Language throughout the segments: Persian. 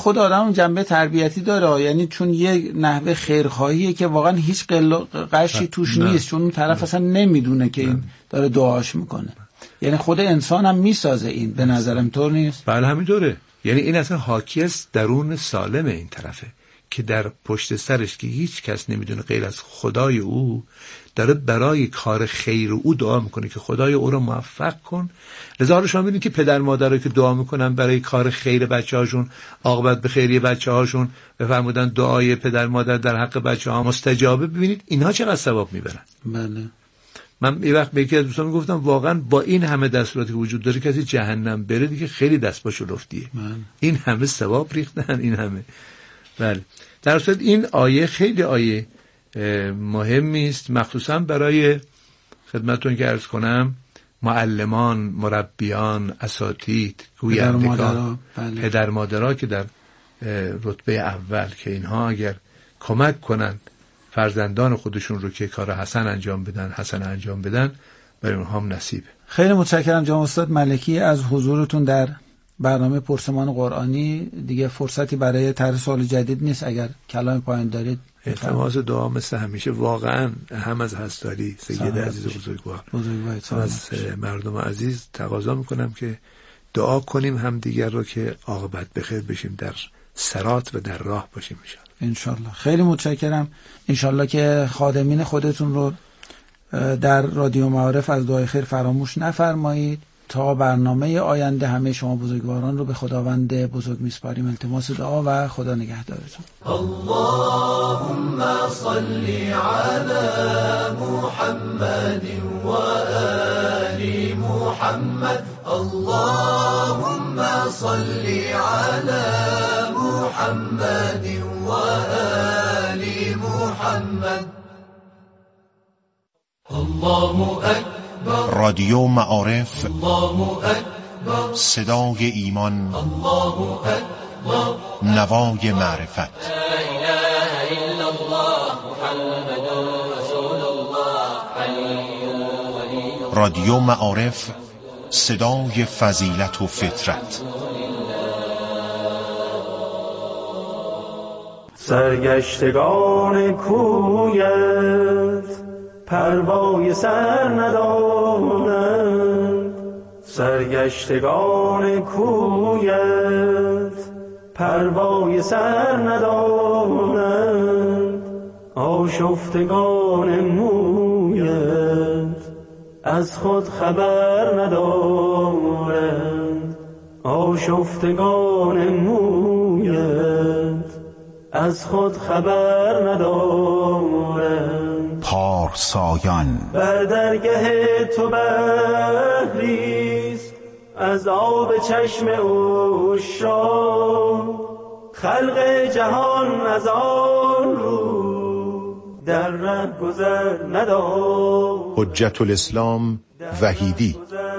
خود آدم جنبه تربیتی داره، یعنی چون یه نحوه خیرخواهیه که واقعا هیچ قشی توش نیست، چون اون طرف اصلا نمیدونه که این داره دعاش میکنه. یعنی خود انسان هم میسازه این، به نظرم طور نیست؟ بله همینطوره. یعنی این اصلا حاکی از درون سالم این طرفه که در پشت سرش که هیچ کس نمیدونه غیر از خدای او، داره برای کار خیر او دعا میکنه که خدای او رو موفق کن. لذا رو شما میدونید که پدر مادرایی که دعا میکنن برای کار خیر بچه‌هاشون، عاقبت به خیریه بچه‌هاشون، بفرمودن دعای پدر مادر در حق بچه‌ها مستجابه، ببینید اینها چقدر ثواب میبرن. بله. من یه وقت به یکی از دوستان گفتم واقعا با این همه دستوراتی که وجود داره کسی جهنم بره دیگه خیلی دست پاشو لفتیه. این همه ثواب ریختن، این همه. بله. در صورت این آیه خیلی آیه مهمی است، مخصوصا برای خدمتتون که عرض کنم معلمان، مربیان، اساتید، گویندگان، پدر مادرها که در رتبه اول، که اینها اگر کمک کنند فرزندان خودشون رو که کار حسن انجام بدن برای اونها هم نصیبه. خیلی متشکرم جناب استاد ملکی از حضورتون در برنامه پرسمان قرآنی. دیگه فرصتی برای طرح سوال جدید نیست، اگر کلام پایان دارید. التماس دعا مثل همیشه واقعا هم از هستاری سید عزیز بزرگوار از مردم عزیز تقاضا میکنم که دعا کنیم هم دیگر رو که عاقبت بخیر بشیم، در صراط و در راه باشیم انشالله. خیلی متشکرم. انشالله که خادمین خودتون رو در رادیو معارف از دعای خیر فراموش نفرمایید. تا برنامه آینده همه شما بزرگواران رو به خداوند بزرگ میسپاریم. التماس دعا و خدا نگهدارتون. اللهم صل علی محمد و آل محمد. اللهم صل علی محمد و آل محمد. الله اکبر. رادیو معارف، الله اکبر. صدای ایمان، الله اکبر. نوای معرفت. لا اله الا الله محمد رسول الله علی ولی. رادیو معارف، صدای فضیلت و فطرت. سرگشتگان کویت پروای سر ندارند، سرگشتگان کویت پروای سر ندارند، آشفتگان مویت از خود خبر ندارند، آشفتگان مویت از خود خبر ندارند. پارسایان بر درگه تو بحریست از آب چشم عشاق، خلق جهان از آن رو در ره گذر ندارد. حجت الاسلام وحیدی.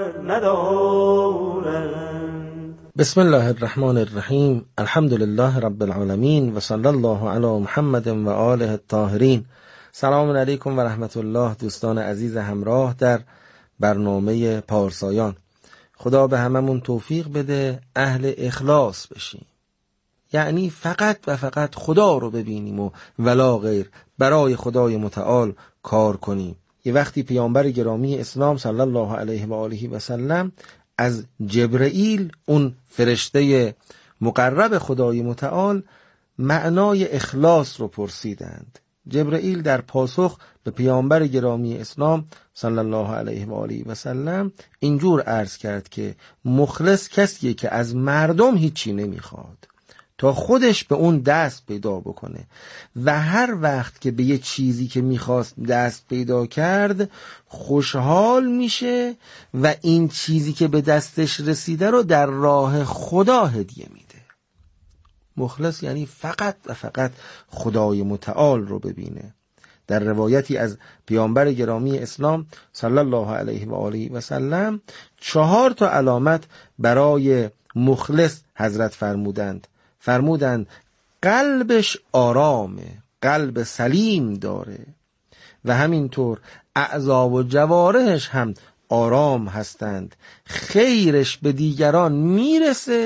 بسم الله الرحمن الرحیم. الحمد لله رب العالمین و صلی الله علی محمد و آله الطاهرین. سلام علیکم و رحمت الله دوستان عزیز همراه در برنامه پارسایان. خدا به هممون توفیق بده اهل اخلاص بشیم، یعنی فقط و فقط خدا رو ببینیم و ولا غیر، برای خدای متعال کار کنیم. یه وقتی پیامبر گرامی اسلام صلی الله علیه و آله و سلم از جبرئیل، اون فرشته مقرب خدای متعال، معنای اخلاص رو پرسیدند. جبرئیل در پاسخ به پیامبر گرامی اسلام صلی الله علیه و آله و سلم اینجور عرض کرد که مخلص کسیه که از مردم هیچی نمیخواد تا خودش به اون دست پیدا بکنه و هر وقت که به یه چیزی که میخواست دست پیدا کرد خوشحال میشه و این چیزی که به دستش رسیده رو در راه خدا هدیه میده. مخلص یعنی فقط و فقط خدای متعال رو ببینه. در روایتی از پیامبر گرامی اسلام صلی الله علیه و آله و سلم 4 علامت برای مخلص حضرت فرمودند قلبش آرامه، قلب سلیم داره و همینطور اعضا و جوارحش هم آرام هستند، خیرش به دیگران میرسه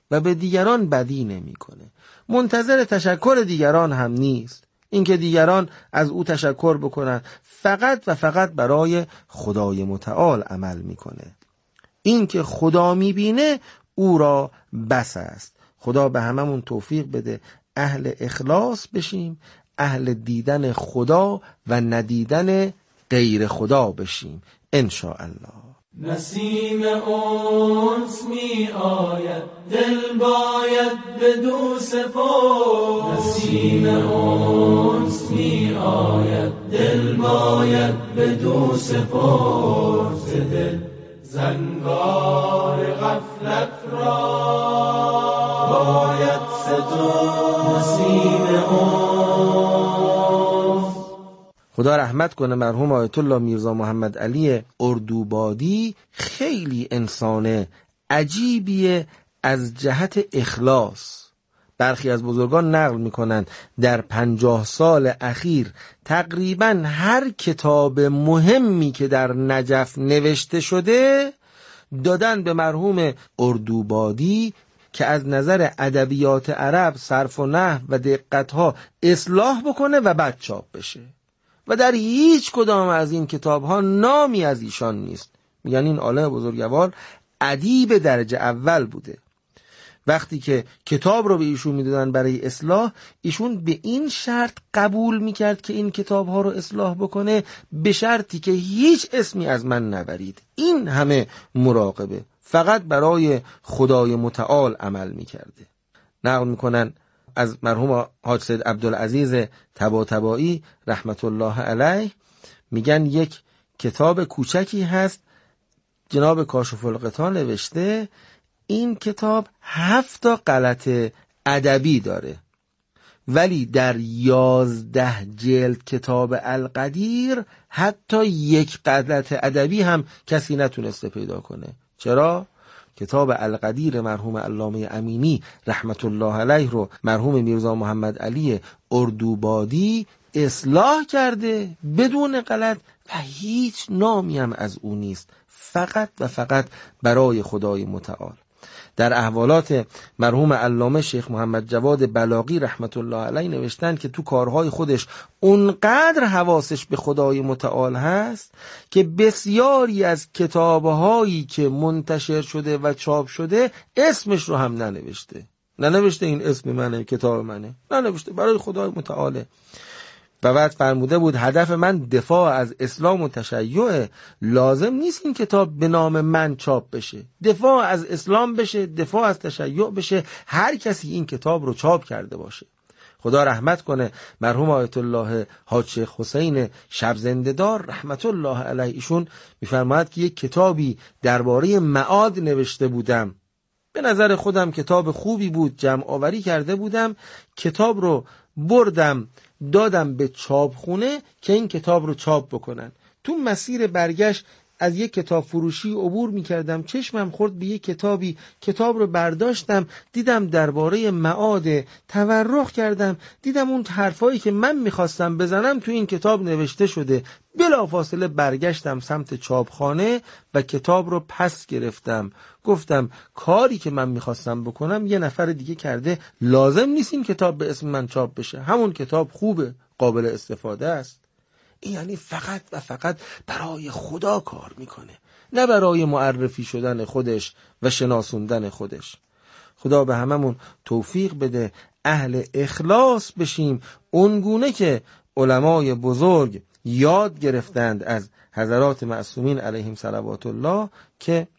و به دیگران بدی نمیکنه. منتظر تشکر دیگران هم نیست، اینکه دیگران از او تشکر بکنند، فقط و فقط برای خدای متعال عمل میکنه. اینکه خدا میبینه او را بس است. خدا به هممون توفیق بده اهل اخلاص بشیم، اهل دیدن خدا و ندیدن غیر خدا بشیم انشاءالله. نسیم انس می آید، دل باید بدو سپرد. نسیم انس می آید، دل باید بدو سپرد. دل زنگار غفلت را باید سترد. نسیم انس. خدا رحمت کنه مرحوم آیت الله میرزا محمد علی اردوبادی. خیلی انسان عجیبیه از جهت اخلاص. برخی از بزرگان نقل میکنن در 50 سال اخیر تقریبا هر کتاب مهمی که در نجف نوشته شده دادن به مرحوم اردوبادی که از نظر ادبیات عرب، صرف و نحو و دقتها اصلاح بکنه و بعد چاپ بشه. و در هیچ کدام از این کتاب ها نامی از ایشان نیست. میگن این عالم بزرگوار ادیب درجه اول بوده. وقتی که کتاب رو به ایشون میدادن برای اصلاح، ایشون به این شرط قبول میکرد که این کتاب ها رو اصلاح بکنه، به شرطی که هیچ اسمی از من نبرید. این همه مراقبه، فقط برای خدای متعال عمل میکرده. نقل میکنن از مرحوم حاج سید عبدالعزیز طباطبایی رحمت الله علیه، میگن یک کتاب کوچکی هست جناب کاشف الغطا نوشته، این کتاب 7 غلط ادبی داره، ولی در 11 جلد کتاب القدیر حتی یک غلط ادبی هم کسی نتونسته پیدا کنه. چرا؟ کتاب القدیر مرحوم علامه امینی رحمت الله علیه رو مرحوم میرزا محمد علی اردوبادی اصلاح کرده بدون غلط و هیچ نامی هم از او نیست، فقط و فقط برای خدای متعال. در احوالات مرحوم علامه شیخ محمد جواد بلاغی رحمت الله علیه نوشتن که تو کارهای خودش اونقدر حواسش به خدای متعال هست که بسیاری از کتابهایی که منتشر شده و چاپ شده اسمش رو هم ننوشته این اسم منه، کتاب منه، ننوشته، برای خدای متعاله. و بعد فرموده بود هدف من دفاع از اسلام و تشیع، لازم نیست این کتاب به نام من چاپ بشه، دفاع از اسلام بشه، دفاع از تشیع بشه، هر کسی این کتاب رو چاپ کرده باشه. خدا رحمت کنه مرحوم آیت الله حاج شیخ حسین شب زنده‌دار رحمت الله علیه، ایشون میفرماید که یک کتابی درباره معاد نوشته بودم، به نظر خودم کتاب خوبی بود، جمع آوری کرده بودم، کتاب رو بردم دادم به چاپخونه که این کتاب رو چاپ بکنن. تو مسیر برگشت از یک کتاب فروشی عبور میکردم، چشمم خورد به یک کتابی، کتاب رو برداشتم، دیدم درباره معاد، تورق کردم، دیدم اون حرفایی که من میخواستم بزنم تو این کتاب نوشته شده. بلافاصله برگشتم سمت چاپخانه و کتاب رو پس گرفتم، گفتم کاری که من میخواستم بکنم یه نفر دیگه کرده، لازم نیست این کتاب به اسم من چاپ بشه، همون کتاب خوبه، قابل استفاده است. این یعنی فقط و فقط برای خدا کار میکنه، نه برای معرفی شدن خودش و شناسوندن خودش. خدا به هممون توفیق بده اهل اخلاص بشیم، اونگونه که علمای بزرگ یاد گرفتند از حضرات معصومین علیهم صلوات الله که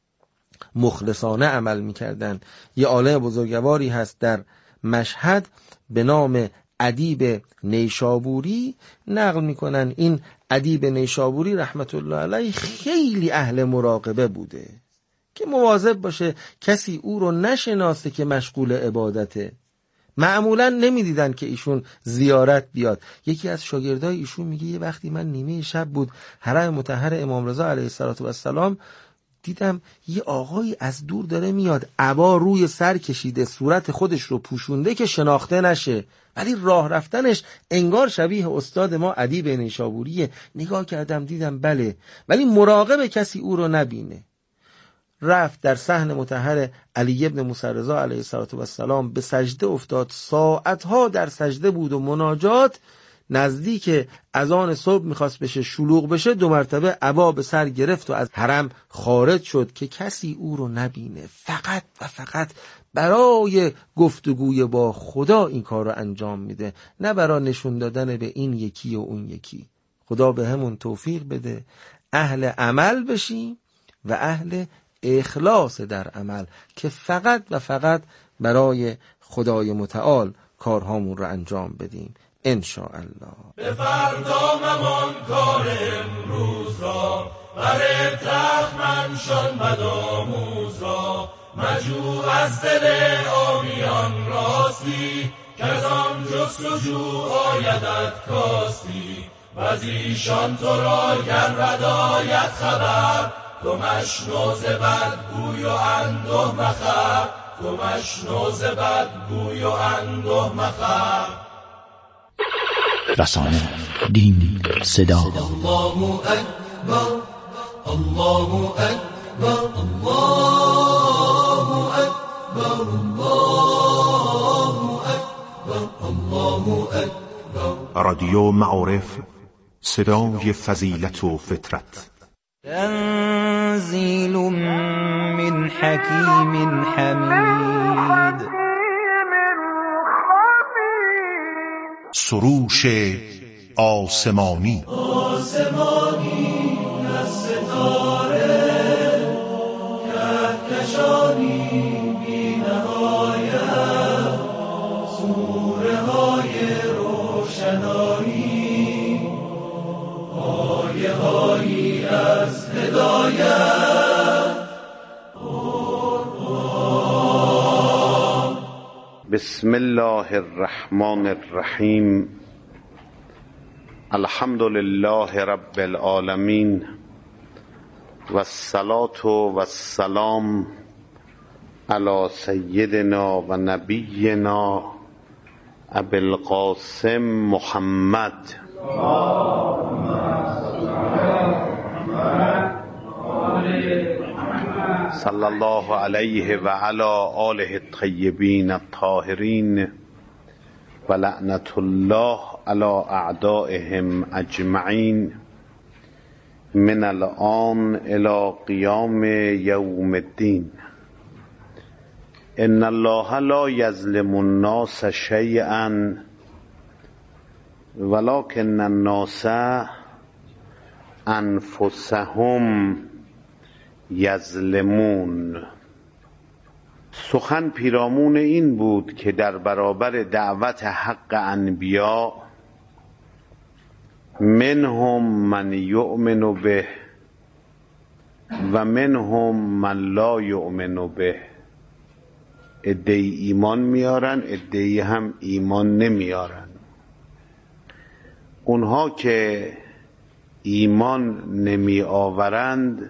مخلصانه عمل میکردند. یه عالم بزرگواری هست در مشهد به نام ادیب نیشابوری، نقل میکنن این ادیب نیشابوری رحمت الله علیه خیلی اهل مراقبه بوده که مواظب باشه کسی او رو نشناسه که مشغول عبادته. معمولا نمیدیدن که ایشون زیارت بیاد. یکی از شاگردای ایشون میگه یه وقتی من نیمه شب بود، حرم مطهر امام رضا علیه السلام، دیدم یه آقایی از دور داره میاد، عبا روی سر کشیده، صورت خودش رو پوشونده که شناخته نشه، ولی راه رفتنش انگار شبیه استاد ما ادیب نیشابوریه. نگاه کردم دیدم بله، ولی مراقب کسی او رو نبینه. رفت در صحن مطهر علی ابن موسی رضا علیه السلام به سجده افتاد، ساعتها در سجده بود و مناجات. نزدیک اذان صبح میخواست بشه، شلوغ بشه، 2 مرتبه عبا به سر گرفت و از حرم خارج شد که کسی او رو نبینه. فقط و فقط برای گفتگوی با خدا این کار رو انجام میده، نه برای نشون دادن به این یکی و اون یکی. خدا به همون توفیق بده اهل عمل بشیم و اهل اخلاص در عمل که فقط و فقط برای خدای متعال کارهامون رو انجام بدیم انشاءالله. به فردا ممان کار امروز را، بر تخمن شان بدآموز را، مجو از دل آمیان راستی، که از آن جستجو آیدت کاستی. و از ایشان تو را گرد آید خبر، تو مشنو ز بدگوی و انده مخر، تو مشنو ز بدگوی و انده مخر. رسانه، دین، صدا. الله اکبر، الله اکبر، الله اکبر، الله اکبر، الله اکبر. رادیو معارف، صدای فضیلت و فطرت. تنزیل من حکیم حمید. سروش آسمانی، آسمانی از ستاره، کهکشانی بی نهایت، سوره های روشنایی، آیه هایی از هدایت. بسم الله الرحمن الرحیم. الحمد لله رب العالمین و الصلاة و السلام علی سیدنا و نبینا ابی القاسم محمد صلی الله علیه و علی آله الطیبین الطاهرین و لعنت الله علی اعدائهم اجمعین من الآن الی قیام یوم الدین. ان الله لا یظلم الناس شیئا ولکن الناس انفسهم یظلمون. سخن پیرامون این بود که در برابر دعوت حق انبیا، منهم من یؤمن به و منهم من لا یؤمن به، عده‌ای ایمان میارن، عده‌ای هم ایمان نمیارن. اونها که ایمان نمی آورند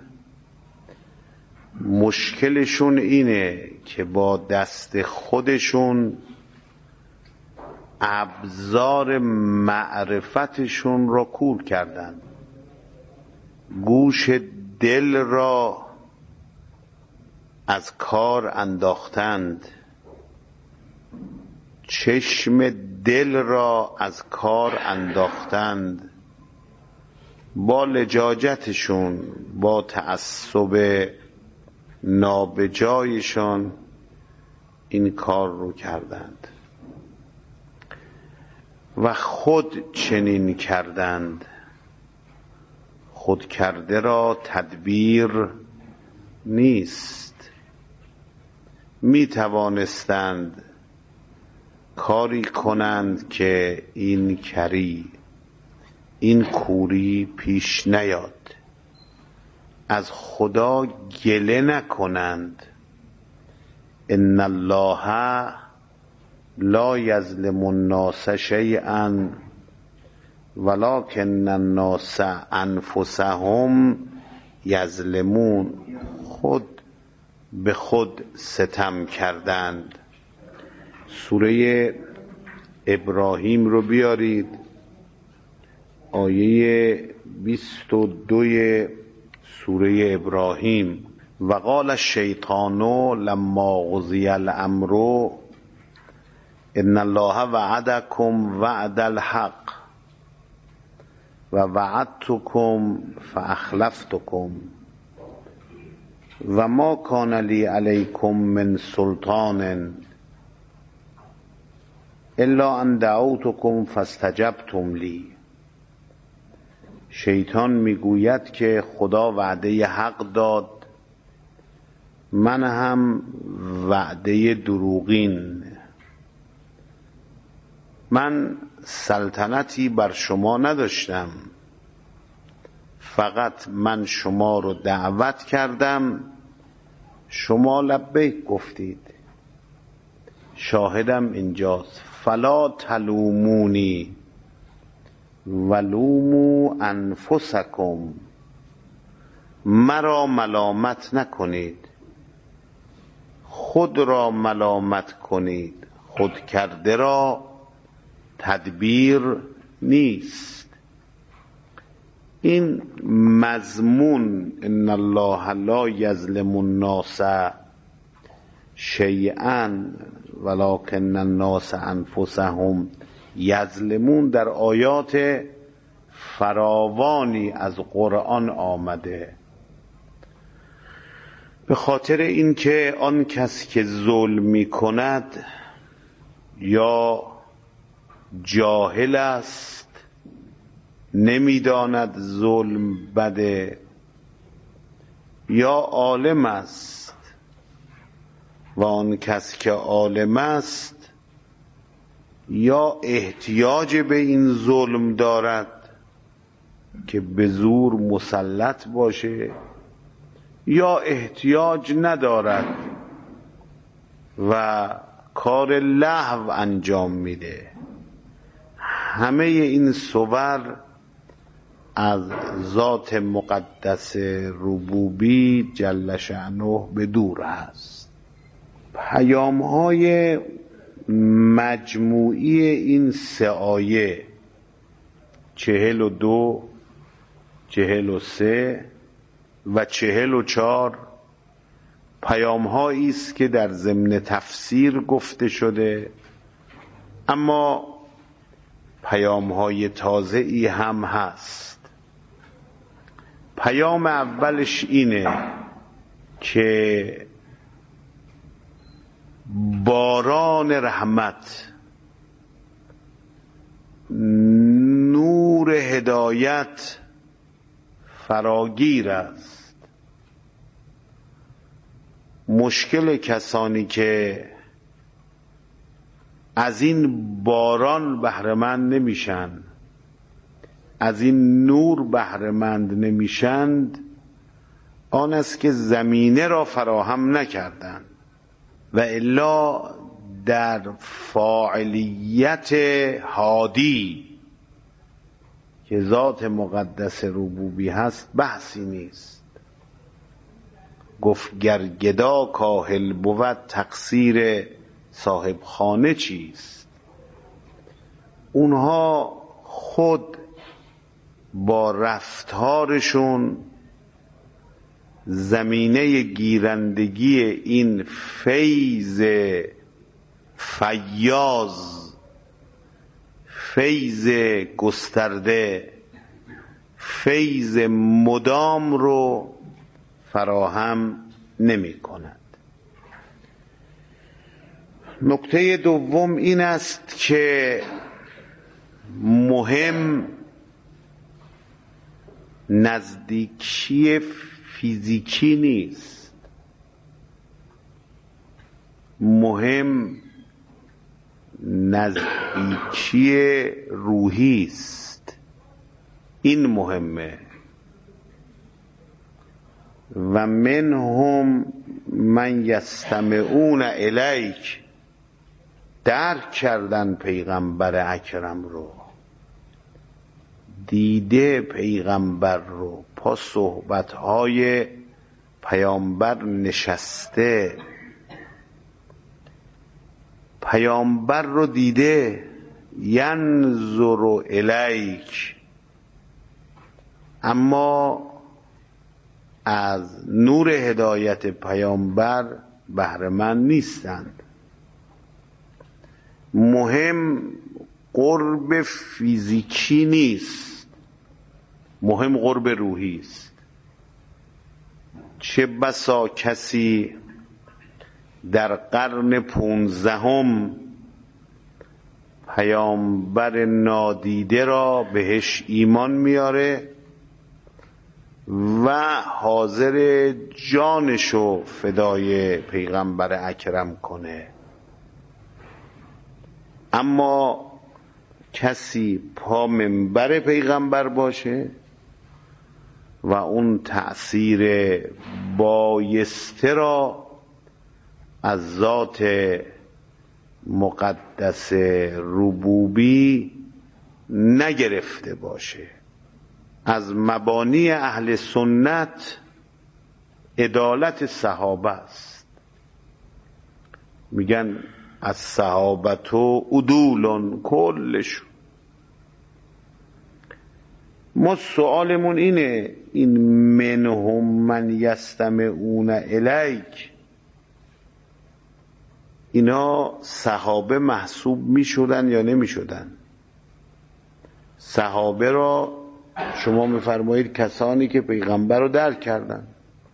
مشکلشون اینه که با دست خودشون ابزار معرفتشون را کور کردن، گوش دل را از کار انداختند، چشم دل را از کار انداختند، با لجاجتشون، با تعصب نابجایشان این کار رو کردند و خود چنین کردند. خود کرده را تدبیر نیست. می توانستند کاری کنند که این کری، این کوری پیش نیاد، از خدا گله نکنند. ان الله لا یظلم الناس شیئا ولکن الناس انفسهم یظلمون. خود به خود ستم کردند. سوره ابراهیم رو بیارید، آیه 22 سوره ابراهیم. و قال الشیطان لما قضی الامر ان الله وعدکم وعد الحق و وعدتکم فاخلفتکم و ما کان لی علیکم من سلطان الا ان دعوتکم فاستجبتم لی. شیطان میگوید که خدا وعده حق داد، من هم وعده دروغین. من سلطنتی بر شما نداشتم، فقط من شما رو دعوت کردم، شما لبیک گفتید. شاهدم اینجاست. فلا تلومونی ولوموا انفسکم، مرا ملامت نکنید، خود را ملامت کنید، خود کرده را تدبیر نیست. این مضمون ان الله لا یظلم الناس شیئا ولکن الناس انفسهم یظلمون در آیات فراوانی از قرآن آمده. به خاطر اینکه آن کس که ظلم می کند یا جاهل است، نمیداند ظلم بده، یا عالم است و آن کس که عالم است یا احتیاج به این ظلم دارد که به زور مسلط باشه، یا احتیاج ندارد و کار لهو انجام میده. همه این صور از ذات مقدس ربوبی جل شأنه به دور است. پیام‌های مجموعی این 3 آیه 42 43 و 44 پیام‌هایی است که در ضمن تفسیر گفته شده، اما پیام‌های تازه‌ای هم هست. پیام اولش اینه که باران رحمت، نور هدایت فراگیر است. مشکل کسانی که از این باران بهره‌مند نمیشن، از این نور بهره‌مند نمیشند، آن است که زمینه را فراهم نکردند و الا در فاعلیت هادی که ذات مقدس ربوبی هست بحثی نیست. گفت گر گدا کاهل بود تقصیر صاحب خانه چیست. اونها خود با رفتارشون زمینه گیرندگی این فیض فیاض، فیض گسترده، فیض مدام رو فراهم نمی کند. نکته دوم این است که مهم نزدیکی فیزیکی نیست، مهم نزدیکی روحی است. این مهمه. و منهم من یستمعون الیک، درک کردن پیغمبر اکرم رو، دیده پیغمبر رو، پا صحبتهای پیامبر نشسته، پیامبر رو دیده. ینظر الیک، اما از نور هدایت پیامبر بهره مند نیستند. مهم قرب فیزیکی نیست، مهم قرب روحی است. چه بسا کسی در قرن 15 پیامبر نادیده را بهش ایمان میاره و حاضر جانشو فدای پیغمبر اکرم کنه، اما کسی پا منبر پیغمبر باشه و اون تأثیر بایسته را از ذات مقدس ربوبی نگرفته باشه. از مبانی اهل سنت عدالت صحابه است. میگن از صحابتو عدولون کلشون. ما سوالمون اینه، این منهم من یستمعون الیک، اینا صحابه محسوب می شدن یا نمی شدن؟ صحابه را شما میفرمایید کسانی که پیغمبر رو درک کردن.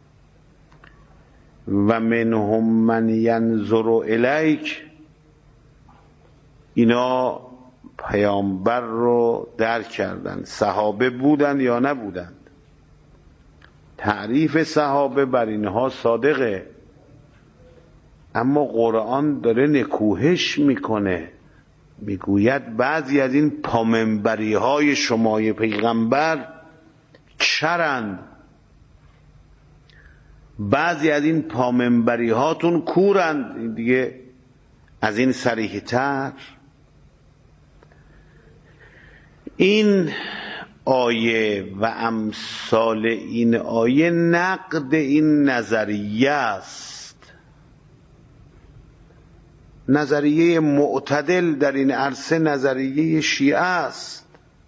و منهم من ینظر الیک، اینا پیامبر رو درک کردن، صحابه بودن یا نبودند؟ تعریف صحابه بر اینها صادقه، اما قرآن داره نکوهش میکنه، میگوید بعضی از این پامنبری های شمای پیغمبر چرند، بعضی از این پامنبری هاتون کورند. این دیگه از این صریح تر. این آیه و امثال این آیه نقد این نظریه است. نظریه معتدل در این عرصه نظریه شیعه است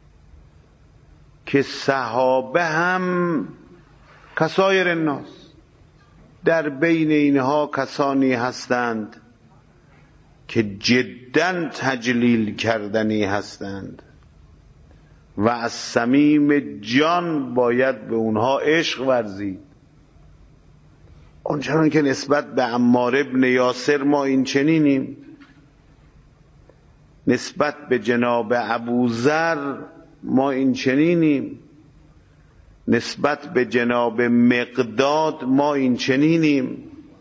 که صحابه هم کسایر الناس، در بین اینها کسانی هستند که جدا تجلیل کردنی هستند و از صمیم جان باید به اونها عشق ورزید. اونچنان که نسبت به عمار ابن یاسر ما این چنینیم، نسبت به جناب ابوذر ما این چنینیم، نسبت به جناب مقداد ما این چنینیم،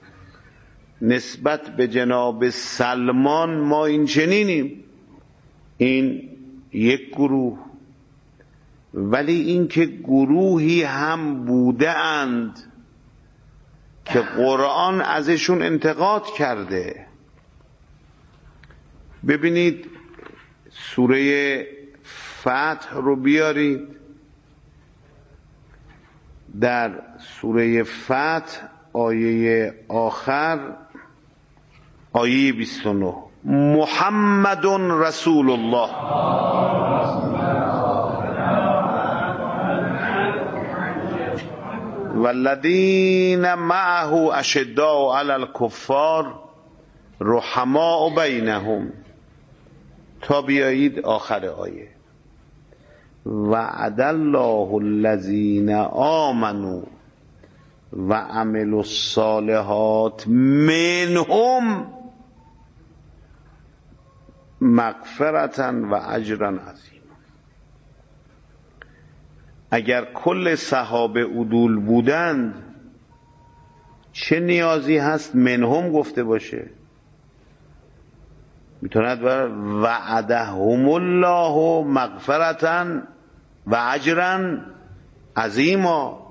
نسبت به جناب سلمان ما این چنینیم. این یک گروه. ولی این که گروهی هم بوده اند که قرآن ازشون انتقاد کرده. ببینید سوره فتح رو بیارید، در سوره فتح آیه آخر، آیه 29، محمد رسول الله والذین معه اشداء علی الکفار رحماء بینهم، تا بیایید آخر آیه. وعد الله الذین آمنوا و عملوا الصالحات منهم مغفرة و اجرا عظیما. اگر کل صحابه عدول بودند چه نیازی هست منهم گفته باشه؟ میتوند بر وعدهم الله مغفرة و اجرا عظیما،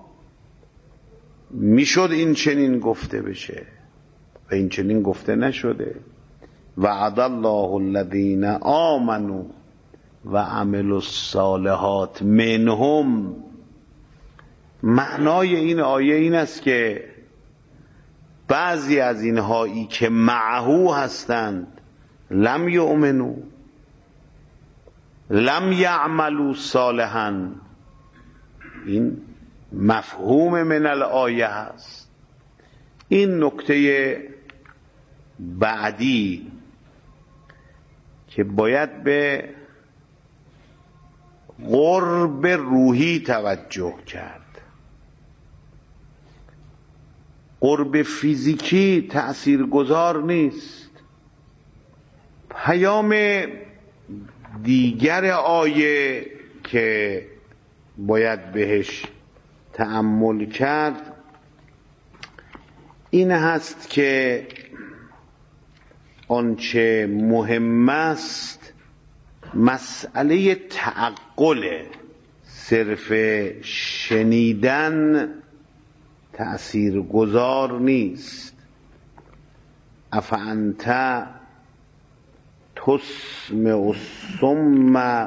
میشد این چنین گفته بشه و این چنین گفته نشده. وعد الله الذین آمنوا و عملوا الصالحات منهم. معنای این آیه این است که بعضی از اینهایی که معهو هستند لم یؤمنوا لم یعملوا صالحا، این مفهوم من الآیه هست. این نکته بعدی که باید به قرب روحی توجه کرد. قرب فیزیکی تأثیرگذار نیست. پیام دیگر آیه که باید بهش تأمل کرد این هست که آنچه مهم است مسئله تعقله. صرف شنیدن تأثیر گذار نیست. افانت تسمع الصم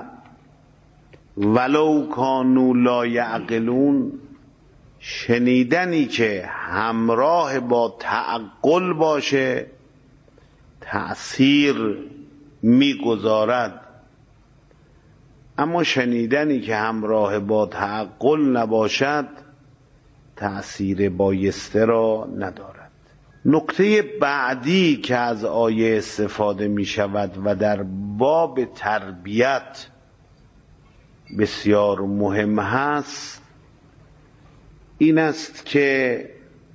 ولو کانوا لا یعقلون. شنیدنی که همراه با تعقل باشه تأثیر میگذارد، اما شنیدنی که همراه با تعقل نباشد تأثیر بایسته را ندارد. نکته بعدی که از آیه استفاده می شود و در باب تربیت بسیار مهم هست این است که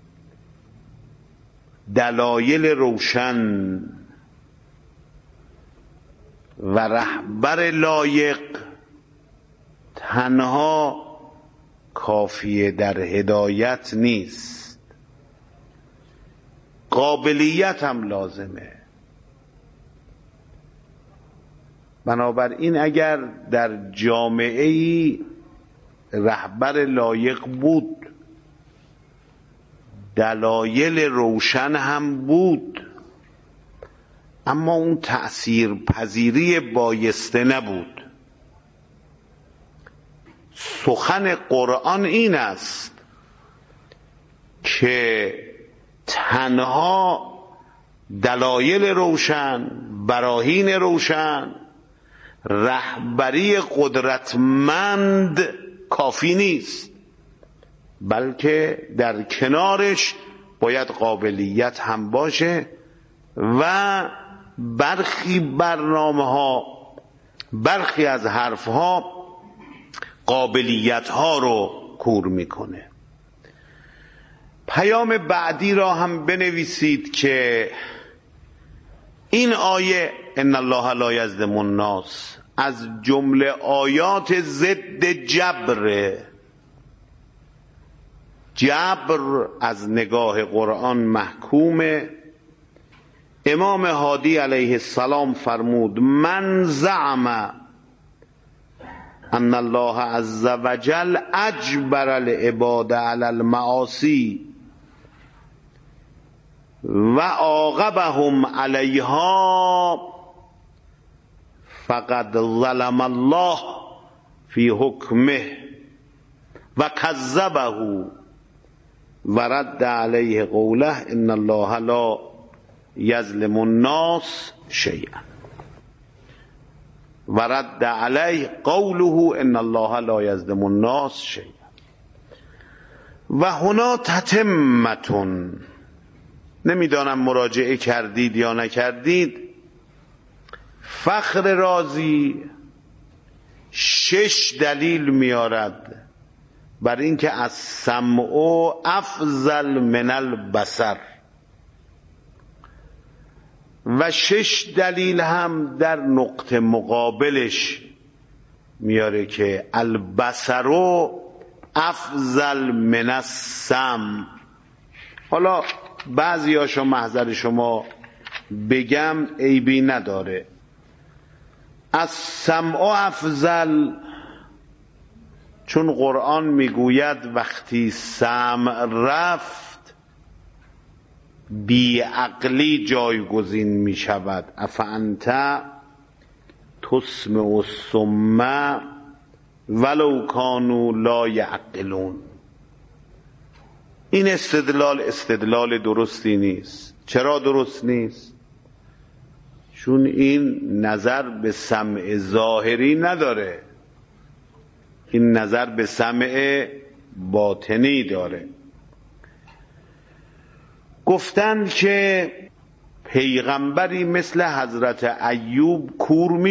دلایل روشن و رهبر لایق تنها کافیه در هدایت نیست، قابلیت هم لازمه. بنابراین اگر در جامعه‌ای رهبر لایق بود، دلایل روشن هم بود، اما اون تأثیر پذیری بایسته نبود. سخن قرآن این است که تنها دلایل روشن، براهین روشن، رهبری قدرتمند کافی نیست، بلکه در کنارش باید قابلیت هم باشه و برخی برنامه ها، برخی از حرف ها قابلیت ها رو کور میکنه. پیام بعدی را هم بنویسید که این آیه ان الله لا یظلم الناس از جمله آیات ضد جبر. جبر از نگاه قرآن محکومه. امام هادی علیه السلام فرمود من زعم ان الله عز وجل اجبر العباد علی المعاصی و عاقبهم علیها فقد ظلم الله فی حکمه و کذبه و رد علیه قوله ان الله لا یظلم الناس شیئا و رد علیه قوله ان الله لا یظلم الناس شیئا. و هنا تتمتون، نمیدانم مراجعه کردید یا نکردید، فخر رازی 6 دلیل میارد بر اینکه از سمع افضل من البصر و 6 دلیل هم در نقطه مقابلش میاره که البصر افضل من السمع. حالا بعضیاشو محضر شما بگم عیبی نداره. از سمع افضل چون قرآن میگوید وقتی سمع رفت بیعقلی جایگزین میشود. افانت تسمع الصم ولو کانوا لا یعقلون. این استدلال درستی نیست. چرا درست نیست؟ چون این نظر به سمع ظاهری نداره، این نظر به سمع باطنی داره. گفتن که پیغمبری مثل حضرت ایوب کور